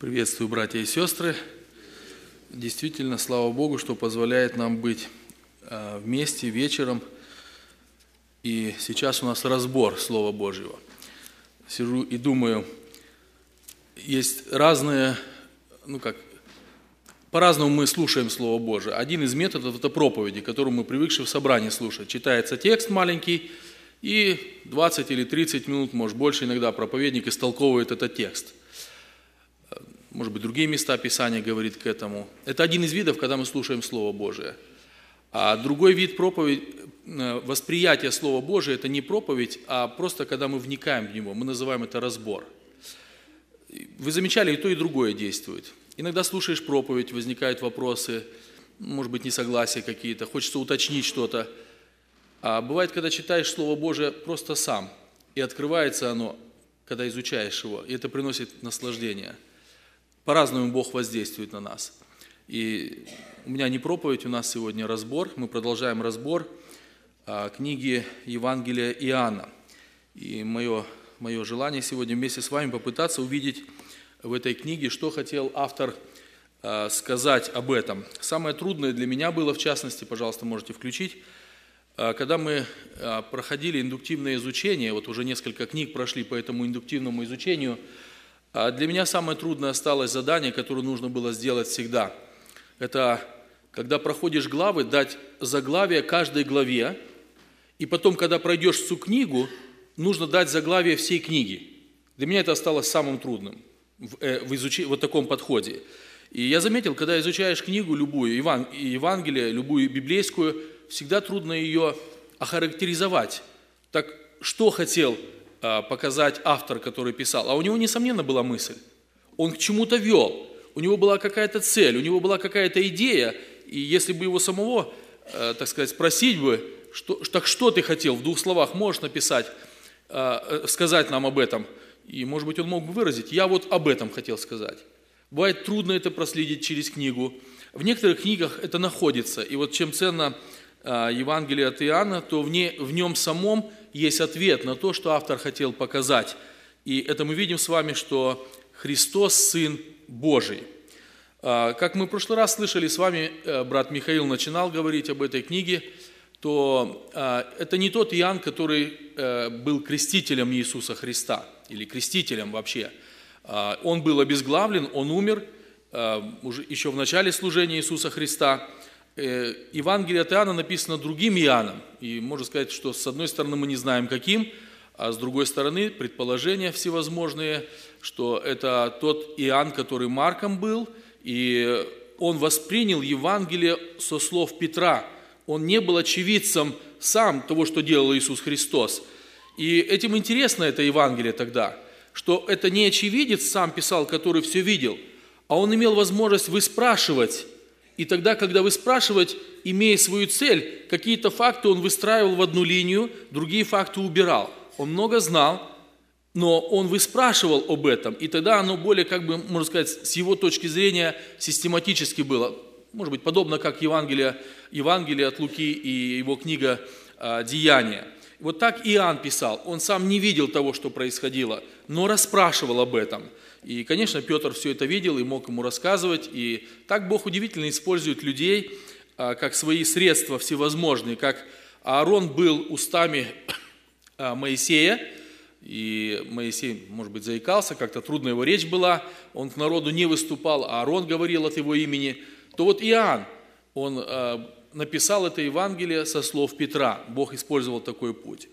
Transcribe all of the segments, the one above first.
Приветствую, братья и сестры. Действительно, слава Богу, что позволяет нам быть вместе вечером. И сейчас у нас разбор Слова Божьего. Сижу и думаю, есть разные, по-разному мы слушаем Слово Божие. Один из методов – это проповеди, которую мы привыкши в собрании слушать. Читается текст маленький, и 20 или 30 минут, может больше, иногда проповедник истолковывает этот текст. Может быть, другие места Писания говорит к этому. Это один из видов, когда мы слушаем Слово Божие. А другой вид восприятия Слова Божия – это не проповедь, а просто когда мы вникаем в него. Мы называем это разбор. Вы замечали, и то, и другое действует. Иногда слушаешь проповедь, возникают вопросы, может быть, несогласия какие-то, хочется уточнить что-то. А бывает, когда читаешь Слово Божие просто сам, и открывается оно, когда изучаешь его, и это приносит наслаждение. По-разному Бог воздействует на нас. И у меня не проповедь, у нас сегодня разбор. Мы продолжаем разбор книги Евангелия Иоанна. И мое желание сегодня вместе с вами попытаться увидеть в этой книге, что хотел автор сказать об этом. Самое трудное для меня было, в частности, пожалуйста, можете включить, когда мы проходили индуктивное изучение, вот уже несколько книг прошли по этому индуктивному изучению, для меня самое трудное осталось задание, которое нужно было сделать всегда. Это, когда проходишь главы, дать заглавие каждой главе, и потом, когда пройдешь всю книгу, нужно дать заглавие всей книги. Для меня это осталось самым трудным в таком подходе. И я заметил, когда изучаешь книгу любую, Евангелие, любую библейскую, всегда трудно ее охарактеризовать. Так что хотел показать автор, который писал? А у него, несомненно, была мысль. Он к чему-то вел. У него была какая-то цель, у него была какая-то идея. И если бы его самого, так сказать, спросить бы, что ты хотел, в двух словах можешь написать, сказать нам об этом? И, может быть, он мог бы выразить, я вот об этом хотел сказать. Бывает трудно это проследить через книгу. В некоторых книгах это находится. И вот чем ценно Евангелие от Иоанна, то в нем самом есть ответ на то, что автор хотел показать. И это мы видим с вами, что Христос – Сын Божий. Как мы в прошлый раз слышали с вами, брат Михаил начинал говорить об этой книге, то это не тот Иоанн, который был крестителем Иисуса Христа, или крестителем вообще. Он был обезглавлен, он умер уже еще в начале служения Иисуса Христа. Евангелие от Иоанна написано другим Иоанном, и можно сказать, что с одной стороны мы не знаем каким, а с другой стороны предположения всевозможные, что это тот Иоанн, который Марком был, и он воспринял Евангелие со слов Петра. Он не был очевидцем сам того, что делал Иисус Христос. И этим интересно это Евангелие тогда, что это не очевидец сам писал, который все видел, а он имел возможность выспрашивать. И тогда, когда выспрашивать, имея свою цель, какие-то факты он выстраивал в одну линию, другие факты убирал. Он много знал, но он выспрашивал об этом, и тогда оно более, можно сказать, с его точки зрения систематически было. Может быть, подобно как Евангелие от Луки и его книга «Деяния». Вот так Иоанн писал. Он сам не видел того, что происходило, но расспрашивал об этом. И, конечно, Петр все это видел и мог ему рассказывать. И так Бог удивительно использует людей, как свои средства всевозможные. Как Аарон был устами Моисея, и Моисей, может быть, заикался, как-то трудно его речь была, он к народу не выступал, а Аарон говорил от его имени. То вот Иоанн, он написал это Евангелие со слов Петра. Бог использовал такой путь.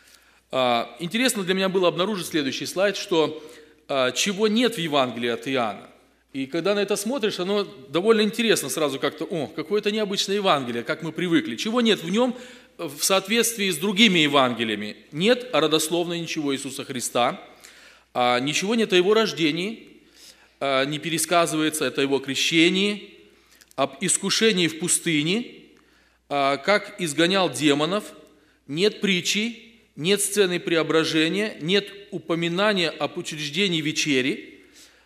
Интересно для меня было обнаружить следующий слайд, что чего нет в Евангелии от Иоанна. И когда на это смотришь, оно довольно интересно сразу как-то, какое-то необычное Евангелие, как мы привыкли. Чего нет в нем в соответствии с другими Евангелиями? Нет родословно ничего Иисуса Христа, ничего нет о Его рождении, не пересказывается это о Его крещении, об искушении в пустыне, как изгонял демонов, нет притчи, нет сцены преображения, нет упоминания об учреждении вечери,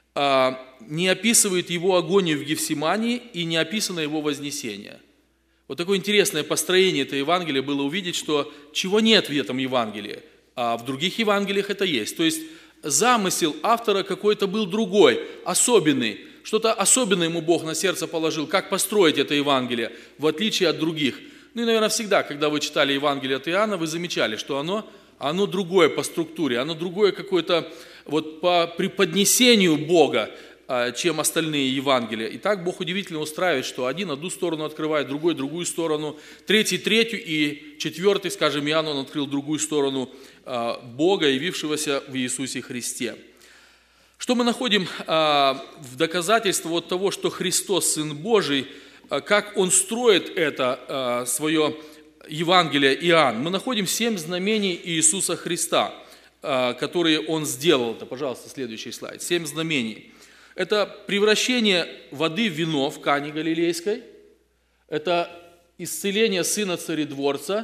не описывает его агонию в Гефсимании и не описано его вознесение. Вот такое интересное построение этого Евангелия было увидеть, что чего нет в этом Евангелии, а в других Евангелиях это есть. То есть замысел автора какой-то был другой, особенный. Что-то особенное ему Бог на сердце положил, как построить это Евангелие, в отличие от других. Ну и, наверное, всегда, когда вы читали Евангелие от Иоанна, вы замечали, что оно другое по структуре, оно другое какое-то вот по преподнесению Бога, чем остальные Евангелия. И так Бог удивительно устраивает, что один одну сторону открывает, другой другую сторону, третий третью и четвертый, скажем, Иоанн, он открыл другую сторону Бога, явившегося в Иисусе Христе. Что мы находим в доказательство вот того, что Христос Сын Божий, как Он строит это свое Евангелие Иоанн? Мы находим 7 знамений Иисуса Христа, которые Он сделал. Это, пожалуйста, следующий слайд. 7 знамений. Это превращение воды в вино в Кане Галилейской. Это исцеление сына царедворца.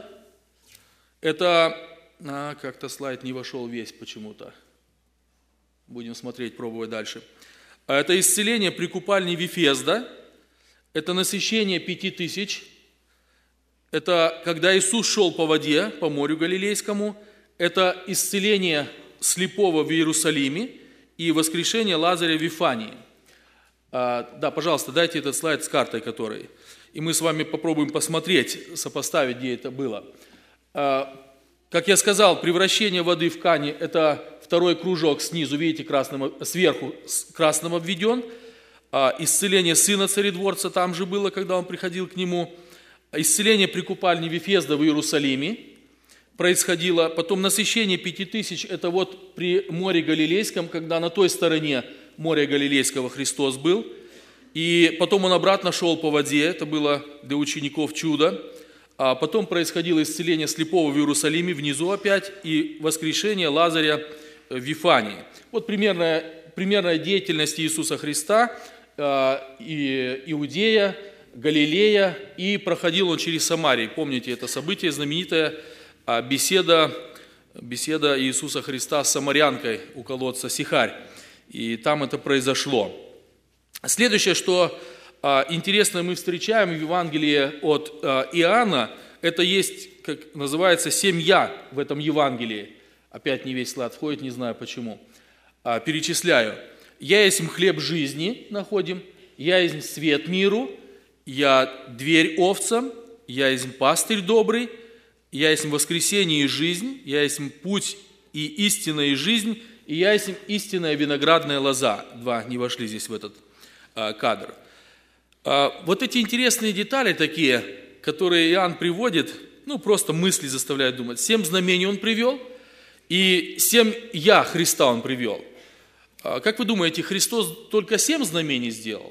Это, как-то слайд не вошел весь почему-то. Будем смотреть, пробовать дальше. Это исцеление при купальне Вифезда. Это насыщение 5000. Это когда Иисус шел по воде, по морю Галилейскому. Это исцеление слепого в Иерусалиме и воскрешение Лазаря в Вифании. Да, пожалуйста, дайте этот слайд с картой которой. И мы с вами попробуем посмотреть, сопоставить, где это было. Как я сказал, превращение воды в Кане – это второй кружок снизу, видите, сверху красным обведен. Исцеление сына царедворца там же было, когда он приходил к нему. Исцеление при купальне Вифезда в Иерусалиме происходило. Потом насыщение 5000 – это вот при море Галилейском, когда на той стороне моря Галилейского Христос был. И потом он обратно шел по воде, это было для учеников чудо. А потом происходило исцеление слепого в Иерусалиме, внизу опять, и воскрешение Лазаря в Вифании. Вот примерная деятельность Иисуса Христа, Иудея, Галилея, и проходил он через Самарию. Помните это событие, знаменитая беседа Иисуса Христа с самарянкой у колодца Сихарь. И там это произошло. Следующее, что интересно мы встречаем в Евангелии от Иоанна, это есть, как называется, 7 «я» в этом Евангелии. Опять не весь слайд входит, не знаю почему. Перечисляю. «Я есть хлеб жизни», находим. «Я есть свет миру», «Я дверь овцам», «Я есть пастырь добрый», «Я есть воскресение и жизнь», «Я есть путь и истина и жизнь», и «Я есть истинная виноградная лоза». 2 не вошли здесь в этот кадр. Вот эти интересные детали такие, которые Иоанн приводит, просто мысли заставляют думать. 7 знамений он привел, и 7 «я» Христа он привел. Как вы думаете, Христос только 7 знамений сделал?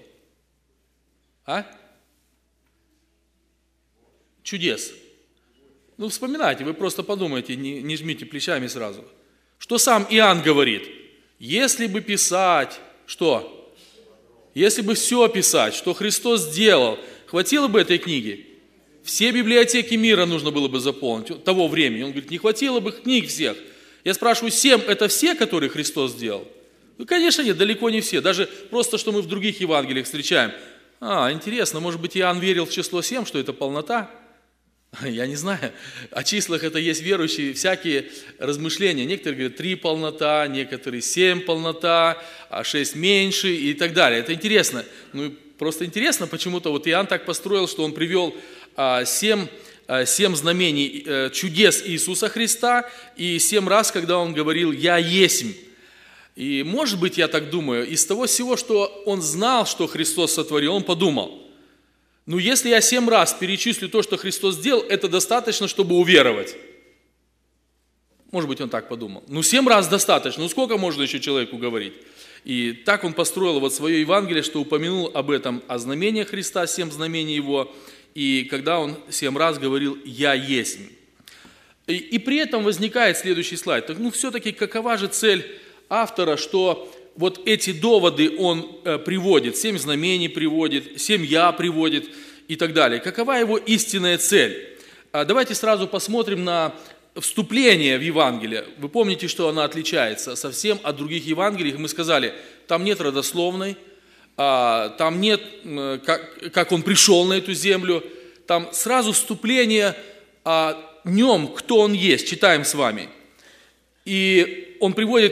Чудес. Вспоминайте, вы просто подумайте, не жмите плечами сразу. Что сам Иоанн говорит? Если бы писать, что? Если бы все писать, что Христос сделал, хватило бы этой книги? Все библиотеки мира нужно было бы заполнить того времени. Он говорит, не хватило бы книг всех. Я спрашиваю, 7 это все, которые Христос сделал? Конечно, нет, далеко не все. Даже просто, что мы в других Евангелиях встречаем. Интересно, может быть, Иоанн верил в число 7, что это полнота? Я не знаю. О числах это есть верующие, всякие размышления. Некоторые говорят 3 полнота, некоторые 7 полнота, а 6 меньше и так далее. Это интересно. Просто интересно, почему-то вот Иоанн так построил, что он привел 7 знамений чудес Иисуса Христа и 7 раз, когда он говорил «Я есмь». И может быть, я так думаю, из того всего, что он знал, что Христос сотворил, он подумал, если я 7 раз перечислю то, что Христос сделал, это достаточно, чтобы уверовать. Может быть, он так подумал. 7 раз достаточно. Сколько можно еще человеку говорить? И так он построил вот свое Евангелие, что упомянул об этом, о знамениях Христа, 7 знамений его, и когда он 7 раз говорил «Я есть». И при этом возникает следующий слайд. Все-таки какова же цель автора, что вот эти доводы он приводит, 7 знамений приводит, 7 «я» приводит и так далее. Какова его истинная цель? Давайте сразу посмотрим на вступление в Евангелие. Вы помните, что оно отличается совсем от других Евангелий. Мы сказали, там нет родословной, там нет, как он пришел на эту землю. Там сразу вступление о нем, кто он есть. Читаем с вами. И он приводит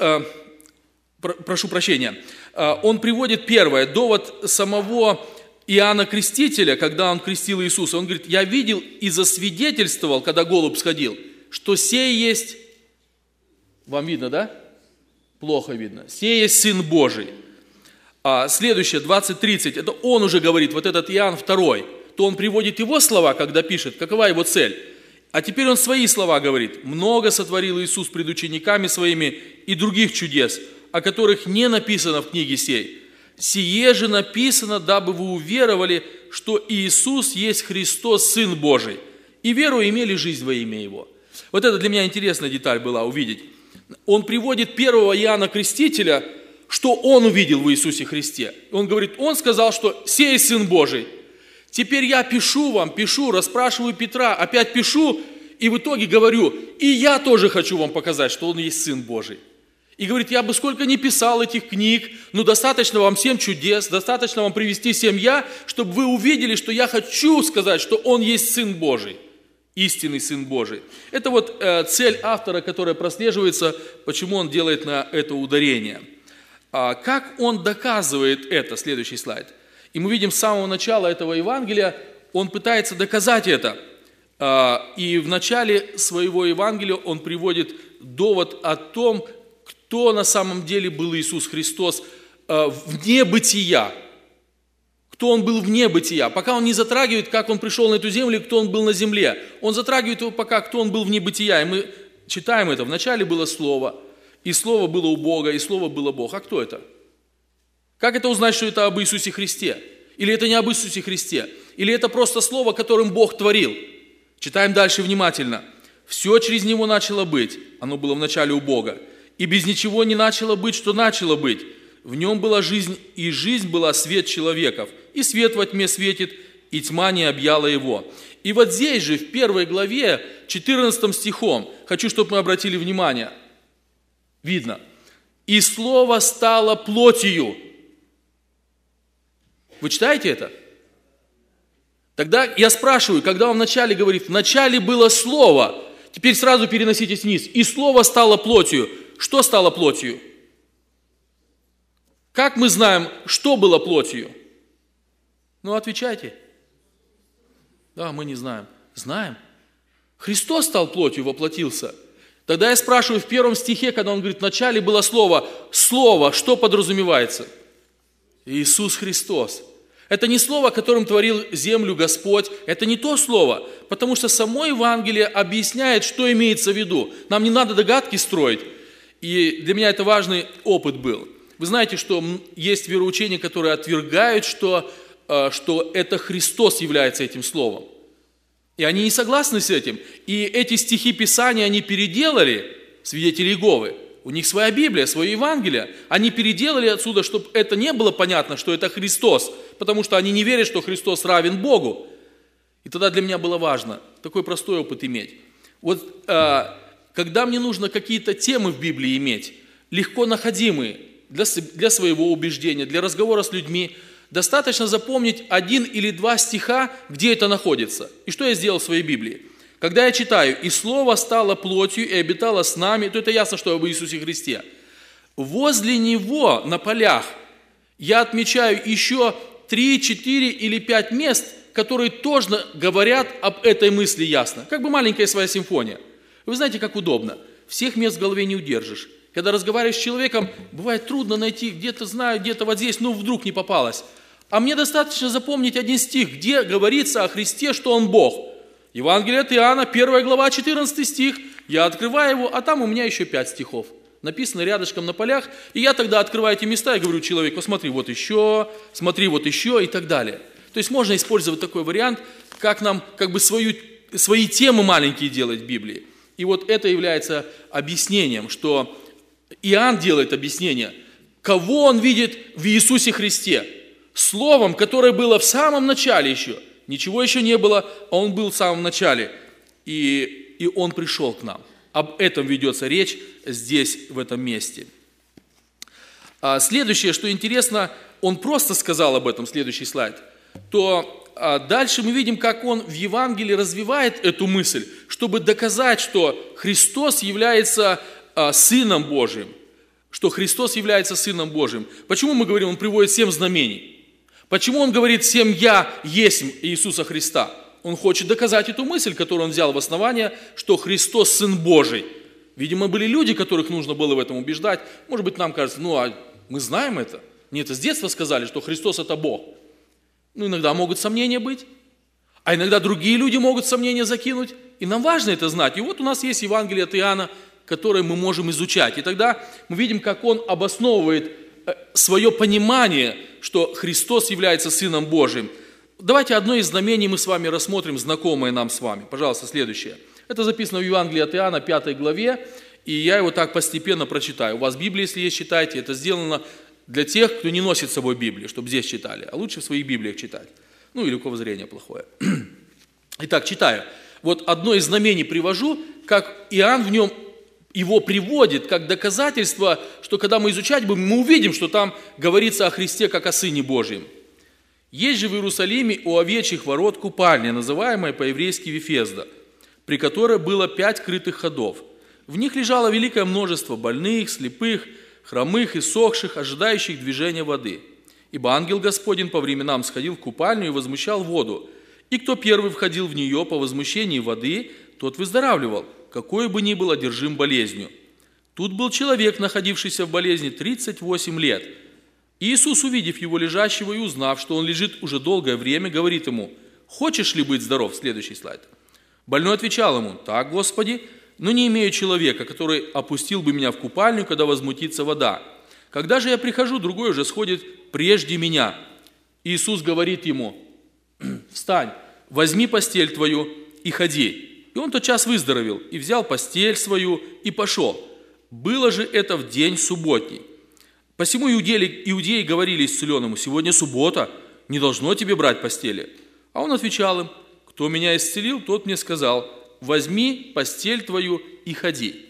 прошу прощения, он приводит первое, довод самого Иоанна Крестителя, когда он крестил Иисуса. Он говорит: я видел и засвидетельствовал, когда голубь сходил, что сей есть, вам видно, да? Плохо видно. Сей есть Сын Божий. Следующее, 20:30, это он уже говорит, вот этот Иоанн II, то он приводит его слова, когда пишет, какова его цель. А теперь он свои слова говорит: много сотворил Иисус пред учениками своими и других чудес, о которых не написано в книге сей. Сие же написано, дабы вы уверовали, что Иисус есть Христос, Сын Божий, и веру имели жизнь во имя Его. Вот это для меня интересная деталь была увидеть. Он приводит первого Иоанна Крестителя, что он увидел в Иисусе Христе. Он говорит, он сказал, что сей Сын Божий. Теперь я пишу, расспрашиваю Петра, опять пишу, и в итоге говорю, и я тоже хочу вам показать, что он есть Сын Божий. И говорит, я бы сколько ни писал этих книг, но достаточно вам 7 чудес, достаточно вам привести 7 я, чтобы вы увидели, что я хочу сказать, что он есть Сын Божий, истинный Сын Божий. Это вот цель автора, которая прослеживается, почему он делает на это ударение. Как он доказывает это? Следующий слайд. И мы видим с самого начала этого Евангелия, он пытается доказать это. И в начале своего Евангелия он приводит довод о том, кто на самом деле был Иисус Христос вне бытия. Кто он был вне бытия. Пока он не затрагивает, как он пришел на эту землю, кто он был на земле. Он затрагивает его пока, кто он был вне бытия. И мы читаем это. Вначале было Слово, и Слово было у Бога, и Слово было Бог. А кто это? Как это узнать, что это об Иисусе Христе? Или это не об Иисусе Христе? Или это просто Слово, которым Бог творил? Читаем дальше внимательно. Все через Него начало быть. Оно было вначале у Бога. И без ничего не начало быть, что начало быть. В Нем была жизнь, и жизнь была свет человеков. И свет во тьме светит, и тьма не объяла его. И вот здесь же, в 1 главе, 14 стихом, хочу, чтобы мы обратили внимание. Видно. «И Слово стало плотью». Вы читаете это? Тогда я спрашиваю, когда он вначале говорит, вначале было Слово, теперь сразу переноситесь вниз, и Слово стало плотью. Что стало плотью? Как мы знаем, что было плотью? Ну, отвечайте. Да, мы не знаем. Знаем. Христос стал плотью, воплотился. Тогда я спрашиваю в 1 стихе, когда он говорит, вначале было Слово. Слово, что подразумевается? Иисус Христос. Это не слово, которым творил землю Господь, это не то слово, потому что само Евангелие объясняет, что имеется в виду. Нам не надо догадки строить, и для меня это важный опыт был. Вы знаете, что есть вероучения, которые отвергают, что это Христос является этим словом. И они не согласны с этим. И эти стихи Писания они переделали, свидетели Иеговы. У них своя Библия, свое Евангелие. Они переделали отсюда, чтобы это не было понятно, что это Христос, потому что они не верят, что Христос равен Богу. И тогда для меня было важно такой простой опыт иметь. Вот когда мне нужно какие-то темы в Библии иметь, легко находимые для своего убеждения, для разговора с людьми, достаточно запомнить 1 или 2 стиха, где это находится. И что я сделал в своей Библии? Когда я читаю, «И Слово стало плотью и обитало с нами», то это ясно, что об Иисусе Христе. Возле Него на полях я отмечаю еще 3, 4 или 5 мест, которые тоже говорят об этой мысли ясно. Как бы маленькая своя симфония. Вы знаете, как удобно. Всех мест в голове не удержишь. Когда разговариваешь с человеком, бывает трудно найти, где-то знаю, где-то вот здесь, но вдруг не попалось. А мне достаточно запомнить 1 стих, где говорится о Христе, что Он Бог. Евангелие от Иоанна, 1 глава, 14 стих. Я открываю его, а там у меня еще 5 стихов. Написано рядышком на полях. И я тогда открываю эти места и говорю человеку, смотри, вот еще и так далее. То есть можно использовать такой вариант, как нам как бы свои темы маленькие делать в Библии. И вот это является объяснением, что Иоанн делает объяснение, кого он видит в Иисусе Христе. Словом, которое было в самом начале еще. Ничего еще не было, а Он был в самом начале. И Он пришел к нам. Об этом ведется речь здесь, в этом месте. Следующее, что интересно, Он просто сказал об этом, следующий слайд. То дальше мы видим, как Он в Евангелии развивает эту мысль, чтобы доказать, что Христос является Сыном Божьим, что Христос является Сыном Божьим. Почему мы говорим, Он приводит 7 знамений? Почему Он говорит 7 «Я есть Иисуса Христа»? Он хочет доказать эту мысль, которую Он взял в основание, что Христос Сын Божий. Видимо, были люди, которых нужно было в этом убеждать. Может быть, нам кажется, а мы знаем это. Мне это с детства сказали, что Христос – это Бог. Иногда могут сомнения быть, а иногда другие люди могут сомнения закинуть. И нам важно это знать. И вот у нас есть Евангелие от Иоанна, которое мы можем изучать. И тогда мы видим, как он обосновывает свое понимание, что Христос является Сыном Божьим. Давайте одно из знамений мы с вами рассмотрим, знакомое нам с вами. Пожалуйста, следующее. Это записано в Евангелии от Иоанна, 5 главе, и я его так постепенно прочитаю. У вас Библия, если есть, читайте. Это сделано для тех, кто не носит с собой Библию, чтобы здесь читали, а лучше в своих Библиях читать. Или у кого зрение плохое. Итак, читаю. Вот одно из знамений привожу, как Иоанн в нем его приводит как доказательство, что когда мы изучать будем, мы увидим, что там говорится о Христе как о Сыне Божьем. Есть же в Иерусалиме у овечьих ворот купальня, называемая по-еврейски Вифезда, при которой было 5 крытых ходов. В них лежало великое множество больных, слепых, хромых и сохших, ожидающих движения воды. Ибо ангел Господень по временам сходил в купальню и возмущал воду. И кто первый входил в нее по возмущении воды, тот выздоравливал, какой бы ни был одержим болезнью. Тут был человек, находившийся в болезни 38 лет. Иисус, увидев его лежащего и узнав, что он лежит уже долгое время, говорит ему: «Хочешь ли быть здоров?» Следующий слайд. Больной отвечал ему: «Так, Господи, но не имею человека, который опустил бы меня в купальню, когда возмутится вода. Когда же я прихожу, другой уже сходит прежде меня». Иисус говорит ему: «Встань, возьми постель твою и ходи». И он тотчас выздоровел, и взял постель свою, и пошел. Было же это в день субботний. Посему иудеи говорили исцеленному: «Сегодня суббота, не должно тебе брать постели». А он отвечал им: «Кто меня исцелил, тот мне сказал: возьми постель твою и ходи».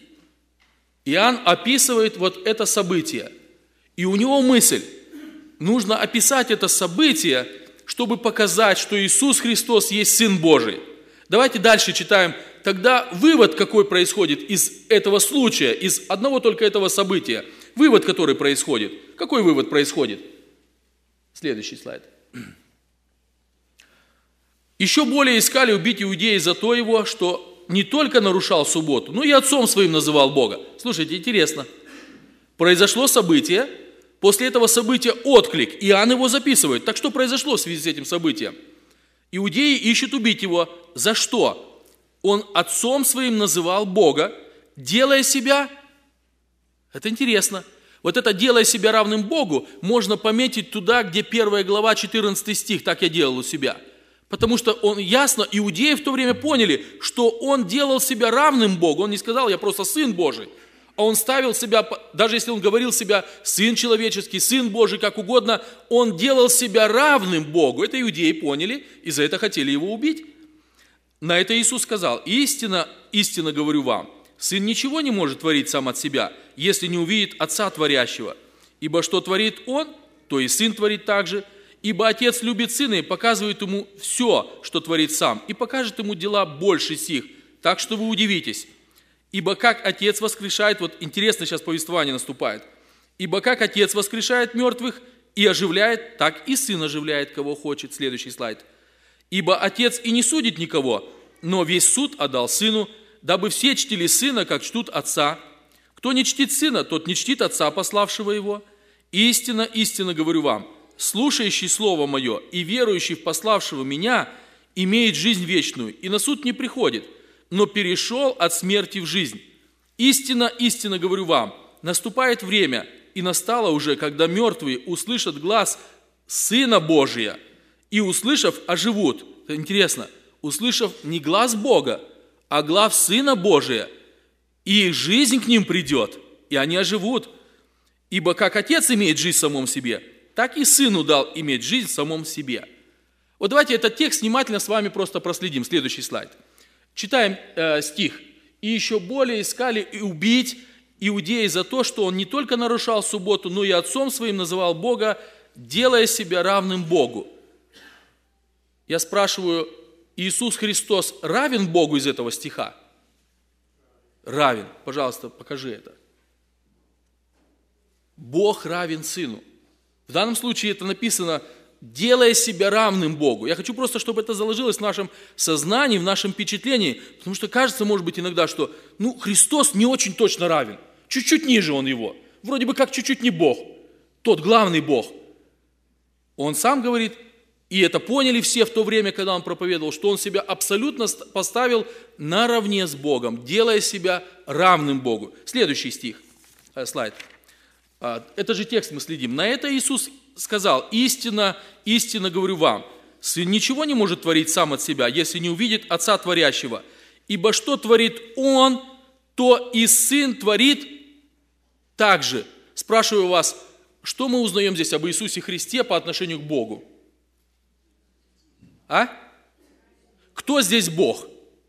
Иоанн описывает вот это событие. И у него мысль: нужно описать это событие, чтобы показать, что Иисус Христос есть Сын Божий. Давайте дальше читаем. Тогда вывод какой происходит из этого случая, из одного только этого события. Вывод, который происходит. Какой вывод происходит? Следующий слайд. Еще более искали убить иудеи за то его, что не только нарушал субботу, но и отцом своим называл Бога. Слушайте, интересно. Произошло событие, после этого события отклик. Иоанн его записывает. Так что произошло в связи с этим событием? Иудеи ищут убить его. За что? Он отцом своим называл Бога, делая себя... Это интересно. Вот это «делая себя равным Богу» можно пометить туда, где 1 глава, 14 стих. Так я делал у себя. Потому что он ясно, иудеи в то время поняли, что он делал себя равным Богу. Он не сказал: «Я просто Сын Божий». А он ставил себя, даже если он говорил себя Сын человеческий, Сын Божий, как угодно, он делал себя равным Богу. Это иудеи поняли и за это хотели его убить. На это Иисус сказал: «Истинно, истинно говорю вам, Сын ничего не может творить сам от себя, если не увидит Отца творящего. Ибо что творит Он, то и Сын творит также. Ибо Отец любит Сына и показывает Ему все, что творит Сам, и покажет Ему дела больше сих, так что вы удивитесь. Ибо как Отец воскрешает», вот интересно сейчас повествование наступает, «ибо как Отец воскрешает мертвых и оживляет, так и Сын оживляет, кого хочет». Следующий слайд. «Ибо Отец и не судит никого, но весь суд отдал Сыну, дабы все чтили Сына, как чтут Отца. Кто не чтит Сына, тот не чтит Отца, пославшего Его. Истинно, истинно говорю вам, слушающий Слово Мое и верующий в пославшего Меня имеет жизнь вечную, и на суд не приходит, но перешел от смерти в жизнь. Истинно, истинно говорю вам, наступает время, и настало уже, когда мертвые услышат глас Сына Божия, и, услышав, оживут». Это интересно. Услышав не глас Бога, а глас Сына Божия, и жизнь к ним придет, и они оживут. Ибо как Отец имеет жизнь в самом себе, так и Сыну дал иметь жизнь в самом себе. Вот давайте этот текст внимательно с вами просто проследим. Следующий слайд. Читаем стих. «И еще более искали убить иудеи за то, что он не только нарушал субботу, но и отцом своим называл Бога, делая себя равным Богу». Я спрашиваю, Иисус Христос равен Богу из этого стиха? равен. Пожалуйста, покажи это. Бог равен Сыну. В данном случае это написано, делая себя равным Богу. Я хочу просто, чтобы это заложилось в нашем сознании, в нашем впечатлении, потому что кажется, может быть, иногда, что Христос не очень точно равен. Чуть-чуть ниже Он его. Вроде бы как чуть-чуть не Бог. Тот главный Бог. Он сам говорит, и это поняли все в то время, когда Он проповедовал, что Он себя абсолютно поставил наравне с Богом, делая себя равным Богу. Следующий стих, слайд. Это же текст мы следим. На это Иисус сказал: истинно, истинно говорю вам, Сын ничего не может творить сам от себя, если не увидит Отца Творящего. Ибо что творит Он, то и Сын творит также. Спрашиваю вас, что мы узнаем здесь об Иисусе Христе по отношению к Богу? Кто здесь Бог?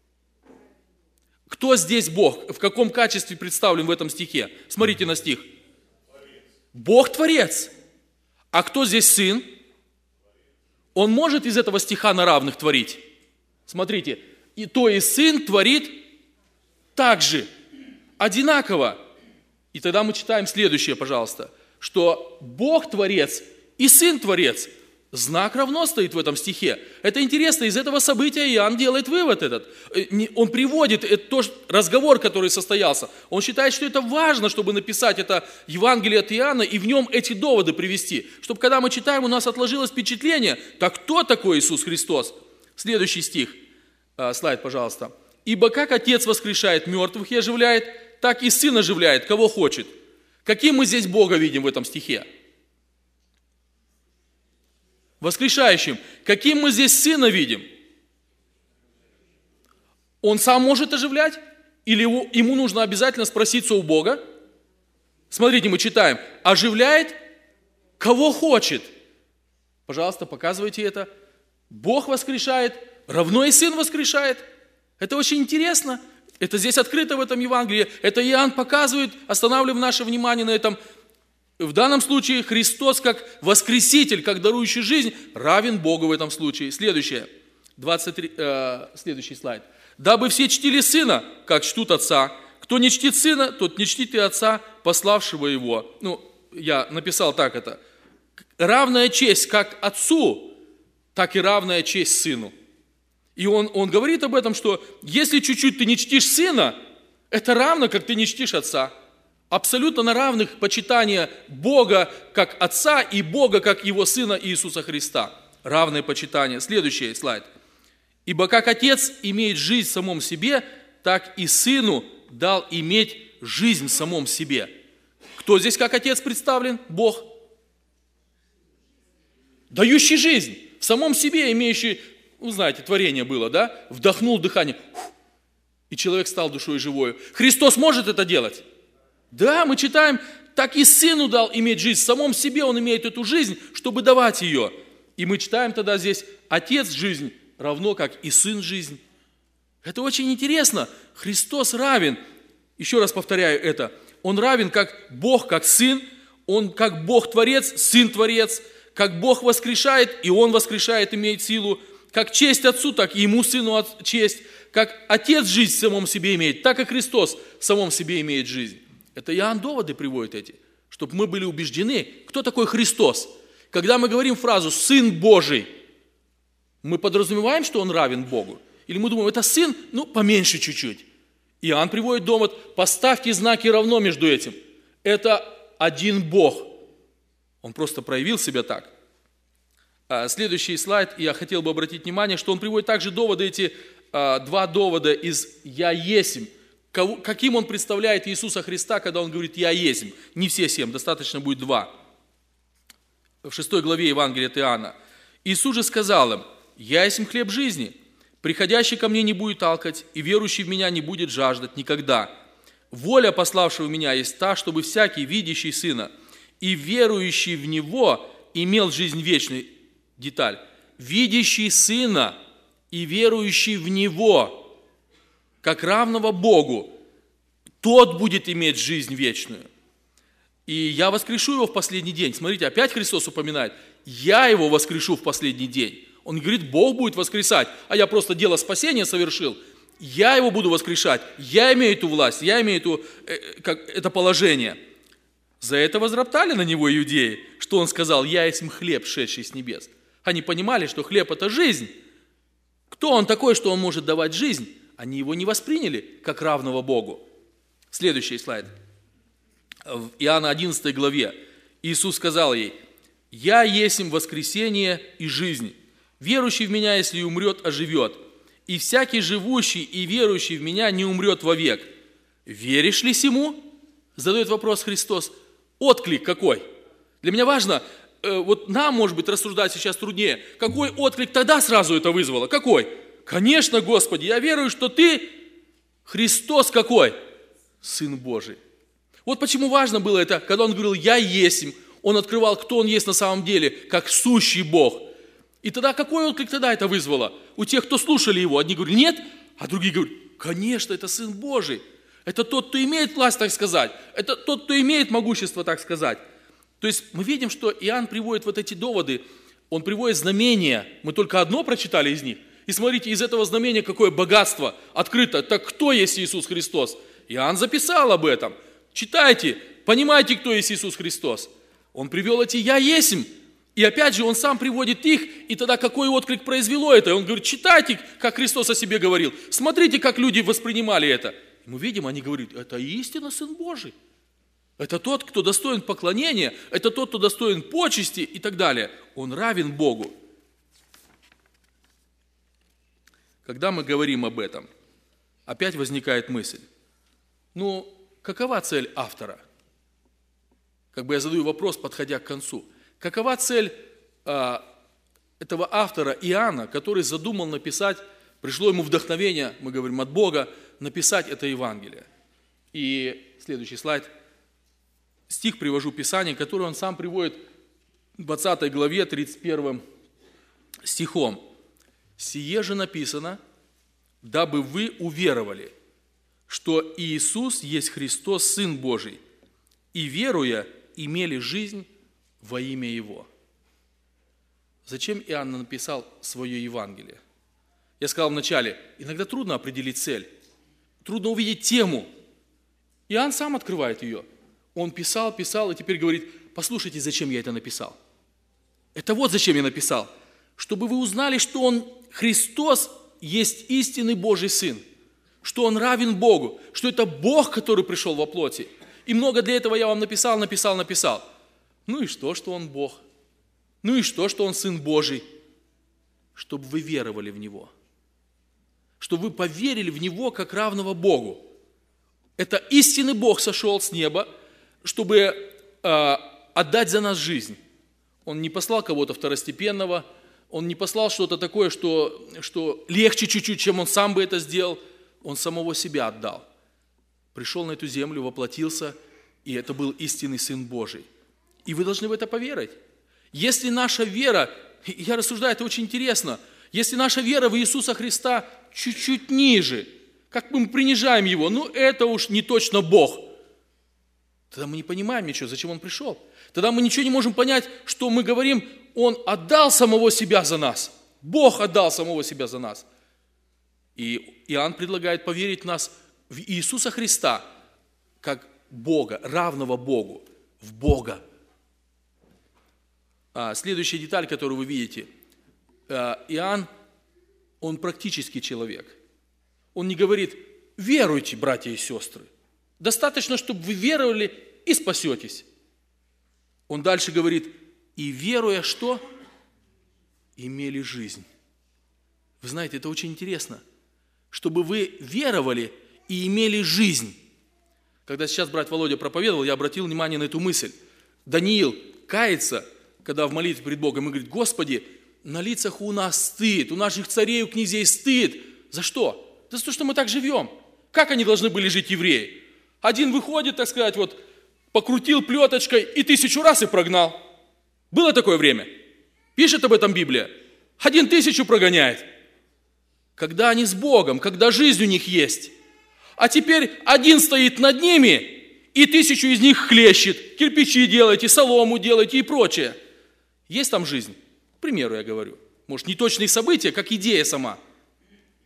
Кто здесь Бог? В каком качестве представлен в этом стихе? Смотрите на стих. Бог Творец. А кто здесь Сын? Он может из этого стиха на равных творить? Смотрите, и то и Сын творит так же, одинаково. И тогда мы читаем следующее, пожалуйста, что Бог Творец и Сын Творец. Знак равно стоит в этом стихе. Это интересно, из этого события Иоанн делает вывод этот. Он приводит тот разговор, который состоялся. Он считает, что это важно, чтобы написать это Евангелие от Иоанна и в нем эти доводы привести. Чтобы когда мы читаем, у нас отложилось впечатление, так кто такой Иисус Христос? Следующий стих, слайд, пожалуйста. «Ибо как Отец воскрешает мертвых и оживляет, так и Сын оживляет, кого хочет». Каким мы здесь Бога видим в этом стихе? Воскрешающим. Каким мы здесь Сына видим? Он сам может оживлять? Или ему нужно обязательно спроситься у Бога? Смотрите, мы читаем. Оживляет, кого хочет. Пожалуйста, показывайте это. Бог воскрешает, равно и Сын воскрешает. Это очень интересно. Это здесь открыто в этом Евангелии. Это Иоанн показывает, останавливая наше внимание на этом. В данном случае Христос как воскреситель, как дарующий жизнь, равен Богу в этом случае. Следующее, следующий слайд. «Дабы все чтили Сына, как чтут Отца. Кто не чтит Сына, тот не чтит и Отца, пославшего Его». Я написал так это. Равная честь как Отцу, так и равная честь Сыну. И он говорит об этом, что если чуть-чуть ты не чтишь Сына, это равно, как ты не чтишь Отца. Абсолютно на равных почитание Бога как Отца и Бога как Его Сына Иисуса Христа. Равное почитание. Следующий слайд. «Ибо как Отец имеет жизнь в самом себе, так и Сыну дал иметь жизнь в самом себе». Кто здесь как Отец представлен? Бог. Дающий жизнь в самом себе, имеющий, вы знаете, творение было, да? Вдохнул дыхание, и человек стал душой живою. Христос может это делать? Да, мы читаем, так и Сыну дал иметь жизнь. В самом себе Он имеет эту жизнь, чтобы давать ее. И мы читаем тогда здесь, Отец жизнь, равно как и Сын жизнь. Это очень интересно. Христос равен. Еще раз повторяю это. Он равен как Бог, как Сын. Он как Бог Творец, Сын Творец. Как Бог воскрешает, и Он воскрешает, имеет силу. Как честь Отцу, так и Ему, Сыну, честь. Как Отец жизнь в самом себе имеет, так и Христос в самом себе имеет жизнь. Это Иоанн доводы приводит эти, чтобы мы были убеждены, кто такой Христос. Когда мы говорим фразу «Сын Божий», мы подразумеваем, что Он равен Богу? Или мы думаем, это Сын, поменьше чуть-чуть. Иоанн приводит довод, поставьте знаки равно между этим. Это один Бог. Он просто проявил себя так. Следующий слайд, я хотел бы обратить внимание, что он приводит также доводы, эти два довода из «Я есмь». Каким он представляет Иисуса Христа, когда он говорит «Я есмь». Не все 7, достаточно будет 2. В 6 главе Евангелия от Иоанна. Иисус же сказал им: «Я есмь хлеб жизни. Приходящий ко мне не будет алкать, и верующий в меня не будет жаждать никогда. Воля пославшего меня есть та, чтобы всякий, видящий Сына и верующий в Него, имел жизнь вечную». Деталь. Видящий Сына и верующий в Него, как равного Богу, тот будет иметь жизнь вечную. И я воскрешу его в последний день. Смотрите, опять Христос упоминает, я его воскрешу в последний день. Он говорит, Бог будет воскресать, а я просто дело спасения совершил. я его буду воскрешать, я имею эту власть, я имею это положение. За это возроптали на него иудеи, что он сказал: я есть хлеб, шедший с небес. Они понимали, что хлеб – это жизнь. Кто он такой, что он может давать жизнь? Они его не восприняли как равного Богу. Следующий слайд. В Иоанна 11 главе Иисус сказал ей: «Я есмь воскресение и жизнь. Верующий в Меня, если и умрет, оживет. И всякий живущий и верующий в Меня не умрет вовек». Веришь ли сему? Задает вопрос Христос. Отклик какой? Для меня важно, вот нам, может быть, рассуждать сейчас труднее. Какой отклик тогда сразу это вызвало? Какой? Конечно, Господи, я верую, что Ты Христос какой? Сын Божий. Вот почему важно было это, когда Он говорил: «Я есмь». Он открывал, кто Он есть на самом деле, как сущий Бог. И тогда какой отклик тогда это вызвало? У тех, кто слушали Его, одни говорили: нет, а другие говорят: конечно, это Сын Божий. Это тот, кто имеет власть, так сказать. Это тот, кто имеет могущество, так сказать. То есть мы видим, что Иоанн приводит вот эти доводы, он приводит знамения. Мы только одно прочитали из них. И смотрите, из этого знамения какое богатство открыто. Так кто есть Иисус Христос? Иоанн записал об этом. Читайте, понимаете, кто есть Иисус Христос. Он привел эти «Я есмь». И опять же, он сам приводит их, и тогда какой отклик произвело это? И он говорит: читайте, как Христос о себе говорил. Смотрите, как люди воспринимали это. И мы видим, они говорят: это истинно Сын Божий. Это тот, кто достоин поклонения, это тот, кто достоин почести и так далее. Он равен Богу. Когда мы говорим об этом, опять возникает мысль: ну, какова цель автора? Как бы я задаю вопрос, подходя к концу. Какова цель этого автора Иоанна, который задумал написать, пришло ему вдохновение, мы говорим, от Бога, написать это Евангелие? И следующий слайд. Стих привожу Писание, который он сам приводит в 20 главе, 31 стихом. «Сие же написано, дабы вы уверовали, что Иисус есть Христос, Сын Божий, и, веруя, имели жизнь во имя Его». Зачем Иоанн написал свое Евангелие? Я сказал вначале, иногда трудно определить цель, трудно увидеть тему. Иоанн сам открывает ее. Он писал, и теперь говорит: послушайте, зачем я это написал. Это вот зачем я написал. Чтобы вы узнали, что Он, Христос, есть истинный Божий Сын, что Он равен Богу, что это Бог, который пришел во плоти. И много для этого я вам написал. Ну и что Он Бог? Ну и что Он Сын Божий? Чтобы вы веровали в Него. Чтобы вы поверили в Него как равного Богу. Это истинный Бог сошел с неба, чтобы отдать за нас жизнь. Он не послал кого-то второстепенного, Он не послал что-то такое, что легче чуть-чуть, чем Он сам бы это сделал. Он самого себя отдал. Пришел на эту землю, воплотился, и это был истинный Сын Божий. И вы должны в это поверить. Если наша вера, я рассуждаю, это очень интересно, если наша вера в Иисуса Христа чуть-чуть ниже, как мы принижаем Его, ну это уж не точно Бог, тогда мы не понимаем ничего, зачем Он пришел. Тогда мы ничего не можем понять, что мы говорим: Он отдал самого себя за нас. Бог отдал самого себя за нас. И Иоанн предлагает поверить нас в Иисуса Христа, как Бога, равного Богу, в Бога. Следующая деталь, которую вы видите. Иоанн, он практический человек. Он не говорит: веруйте, братья и сестры. Достаточно, чтобы вы веровали и спасетесь. Он дальше говорит: и веруя что? Имели жизнь. Вы знаете, это очень интересно. Чтобы вы веровали и имели жизнь. Когда сейчас брат Володя проповедовал, я обратил внимание на эту мысль. Даниил кается, когда в молитве перед Богом, и говорит: Господи, на лицах у нас стыд, у наших царей, у князей стыд. За что? За то, что мы так живем. Как они должны были жить, евреи? Один выходит, так сказать, вот, покрутил плеточкой и 1000 раз и прогнал. Было такое время? Пишет об этом Библия. 1000 прогоняет. Когда они с Богом, когда жизнь у них есть. А теперь один стоит над ними, и 1000 из них хлещет. Кирпичи делайте, солому делайте и прочее. Есть там жизнь? К примеру, я говорю. Может, не точные события, как идея сама.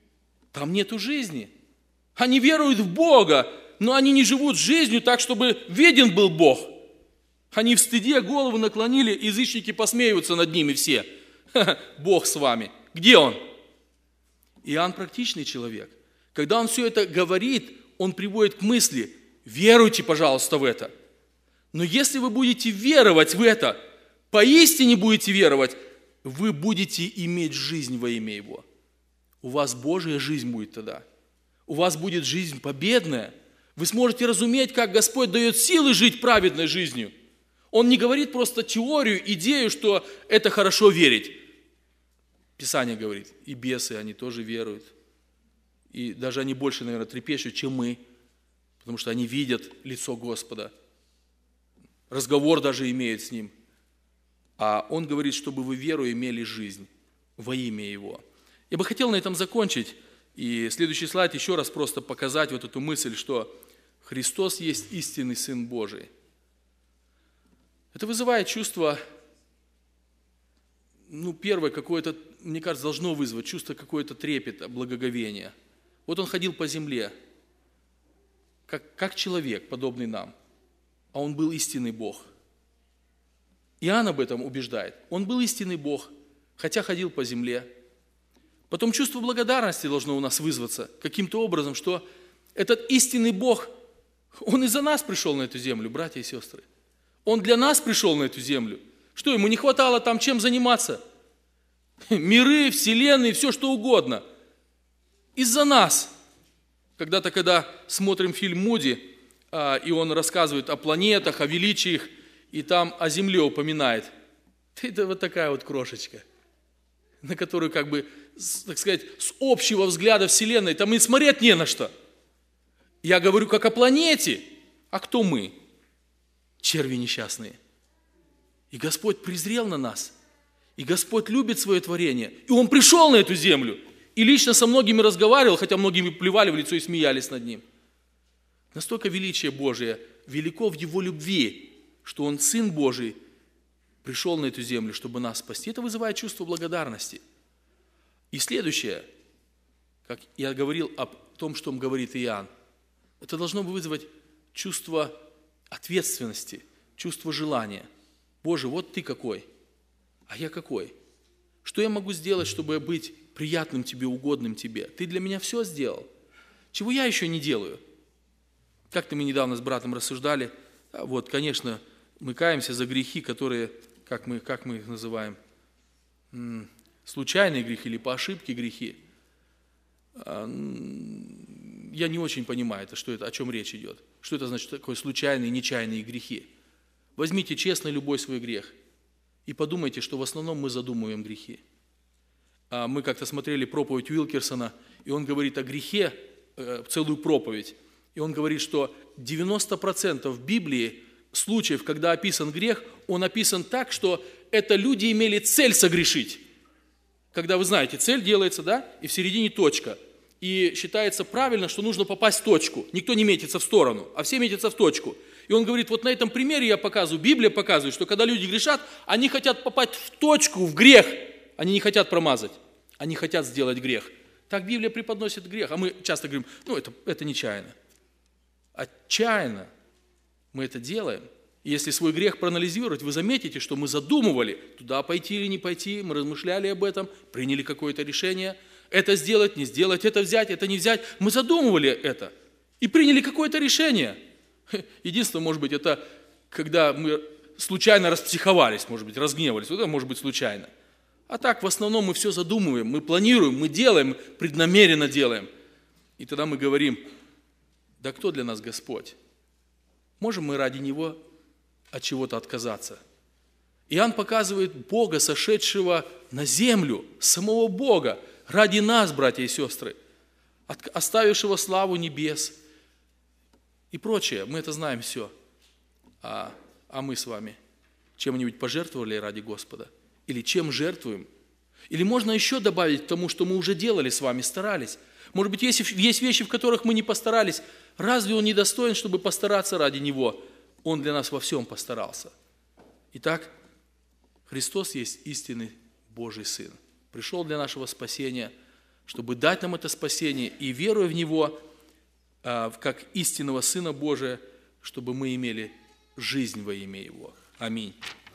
там нету жизни. Они веруют в Бога, но они не живут жизнью так, чтобы виден был Бог. Они в стыде голову наклонили, язычники посмеиваются над ними все. Бог с вами. Где Он? Иоанн практичный человек. Когда он все это говорит, он приводит к мысли: веруйте, пожалуйста, в это. Но если вы будете веровать в это, поистине будете веровать, вы будете иметь жизнь во имя Его. У вас Божья жизнь будет тогда. У вас будет жизнь победная. Вы сможете разуметь, как Господь дает силы жить праведной жизнью. Он не говорит просто теорию, идею, что это хорошо верить. Писание говорит, и бесы, они тоже веруют. И даже они больше, наверное, трепещут, чем мы, потому что они видят лицо Господа. Разговор даже имеют с Ним. А Он говорит, чтобы вы веру имели жизнь во имя Его. Я бы хотел на этом закончить. И следующий слайд еще раз просто показать вот эту мысль, что Христос есть истинный Сын Божий. Это вызывает чувство, первое какое-то, мне кажется, должно вызвать чувство какое-то трепета, благоговения. Вот Он ходил по земле, как человек, подобный нам, а Он был истинный Бог. Иоанн об этом убеждает. Он был истинный Бог, хотя ходил по земле. Потом чувство благодарности должно у нас вызваться каким-то образом, что этот истинный Бог, Он из-за нас пришел на эту землю, братья и сестры. Он для нас пришел на эту землю. Что, Ему не хватало там чем заниматься? Миры, вселенные, все что угодно. Из-за нас. Когда-то, когда смотрим фильм «Муди», и он рассказывает о планетах, о величии их, и там о Земле упоминает. Это вот такая вот крошечка, на которую так сказать, с общего взгляда Вселенной, там и смотреть не на что. Я говорю как о планете, а кто мы? Черви несчастные. И Господь презрел на нас. И Господь любит свое творение. И Он пришел на эту землю. И лично со многими разговаривал, хотя многими плевали в лицо и смеялись над Ним. Настолько величие Божие велико в Его любви, что Он, Сын Божий, пришел на эту землю, чтобы нас спасти. Это вызывает чувство благодарности. И следующее, как я говорил о том, что говорит Иоанн, это должно вызвать чувство ответственности, чувство желания. Боже, вот Ты какой, а я какой? Что я могу сделать, чтобы быть приятным Тебе, угодным Тебе? Ты для меня все сделал. Чего я еще не делаю? Как-то мы недавно с братом рассуждали. Вот, конечно, мы каемся за грехи, которые, как мы их называем, случайные грехи или по ошибке грехи. Я не очень понимаю, о чем речь идет. Что это значит, такое случайные, нечаянные грехи? Возьмите честно любой свой грех и подумайте, что в основном мы задумываем грехи. Мы как-то смотрели проповедь Уилкерсона, и он говорит о грехе, целую проповедь. И он говорит, что 90% в Библии случаев, когда описан грех, он описан так, что это люди имели цель согрешить. Когда, вы знаете, цель делается, да, и в середине точка. И считается правильно, что нужно попасть в точку. Никто не метится в сторону, а все метятся в точку. И он говорит, вот на этом примере я показываю, Библия показывает, что когда люди грешат, они хотят попасть в точку, в грех. Они не хотят промазать, они хотят сделать грех. Так Библия преподносит грех. А мы часто говорим, это нечаянно. Отчаянно мы это делаем. И если свой грех проанализировать, вы заметите, что мы задумывали, туда пойти или не пойти, мы размышляли об этом, приняли какое-то решение, это сделать, не сделать, это взять, это не взять. Мы задумывали это и приняли какое-то решение. Единственное, может быть, это когда мы случайно распсиховались, может быть, разгневались, это может быть случайно. А так, в основном, мы все задумываем, мы планируем, мы делаем, преднамеренно делаем. И тогда мы говорим, да кто для нас Господь? Можем мы ради Него от чего-то отказаться? Иоанн показывает Бога, сошедшего на землю, самого Бога, ради нас, братья и сестры, оставившего славу небес и прочее. Мы это знаем все. А мы с вами чем-нибудь пожертвовали ради Господа? Или чем жертвуем? Или можно еще добавить к тому, что мы уже делали с вами, старались? Может быть, есть вещи, в которых мы не постарались. Разве Он не достоин, чтобы постараться ради Него? Он для нас во всем постарался. Итак, Христос есть истинный Божий Сын. Пришел для нашего спасения, чтобы дать нам это спасение и, веруя в Него, как истинного Сына Божия, чтобы мы имели жизнь во имя Его. Аминь.